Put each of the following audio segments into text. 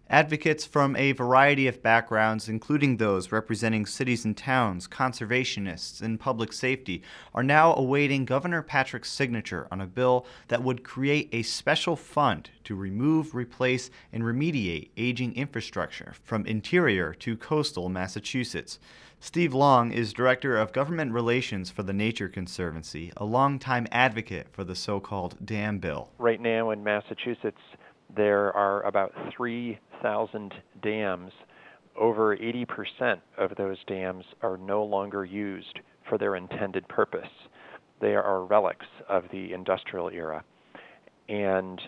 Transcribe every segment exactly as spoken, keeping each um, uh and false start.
Advocates from a variety of backgrounds, including those representing cities and towns, conservationists, and public safety, are now awaiting Governor Patrick's signature on a bill that would create a special fund to remove, replace, and remediate aging infrastructure from interior to coastal Massachusetts. Steve Long is Director of Government Relations for the Nature Conservancy, a longtime advocate for the so-called dam bill. Right now in Massachusetts, there are about three thousand dams. Over eighty percent of those dams are no longer used for their intended purpose. They are relics of the industrial era. And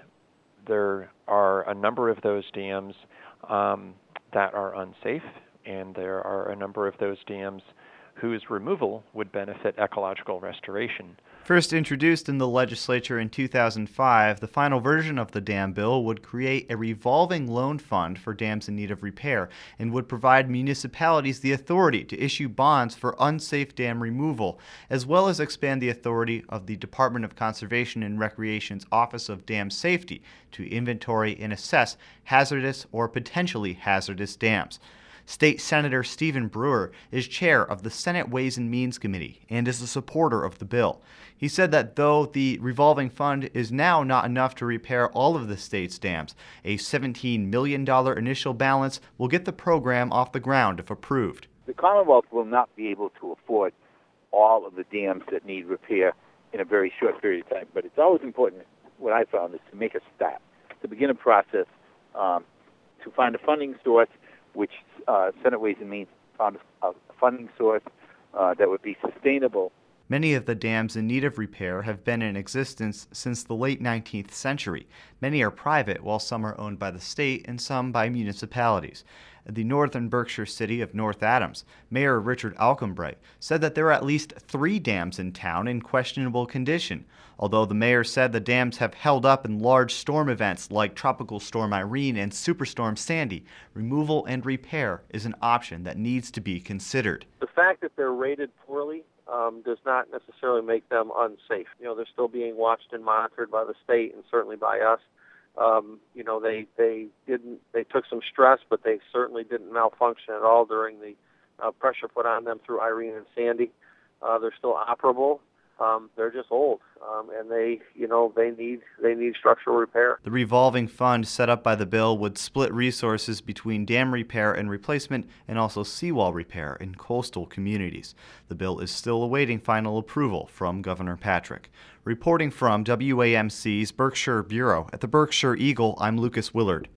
there are a number of those dams um, that are unsafe, and there are a number of those dams whose removal would benefit ecological restoration. First introduced in the legislature in two thousand five, the final version of the dam bill would create a revolving loan fund for dams in need of repair and would provide municipalities the authority to issue bonds for unsafe dam removal, as well as expand the authority of the Department of Conservation and Recreation's Office of Dam Safety to inventory and assess hazardous or potentially hazardous dams. State Senator Stephen Brewer is chair of the Senate Ways and Means Committee and is a supporter of the bill. He said that though the revolving fund is now not enough to repair all of the state's dams, a seventeen million dollars initial balance will get the program off the ground if approved. The Commonwealth will not be able to afford all of the dams that need repair in a very short period of time, but it's always important, what I found, is to make a start, to begin a process, um, to find a funding source, which uh, Senate Ways and Means found a funding source uh, that would be sustainable. Many of the dams in need of repair have been in existence since the late nineteenth century. Many are private, while some are owned by the state and some by municipalities. The northern Berkshire city of North Adams, Mayor Richard Alcombright said that there are at least three dams in town in questionable condition. Although the mayor said the dams have held up in large storm events like Tropical Storm Irene and Superstorm Sandy, removal and repair is an option that needs to be considered. The fact that they're rated poorly um, does not necessarily make them unsafe. You know, they're still being watched and monitored by the state and certainly by us. Um, you know, they they didn't they took some stress, but they certainly didn't malfunction at all during the uh, pressure put on them through Irene and Sandy. Uh, they're still operable. Um, they're just old, um, and they, you know, they need they need structural repair. The revolving fund set up by the bill would split resources between dam repair and replacement and also seawall repair in coastal communities. The bill is still awaiting final approval from Governor Patrick. Reporting from W A M C's Berkshire Bureau at the Berkshire Eagle, I'm Lucas Willard.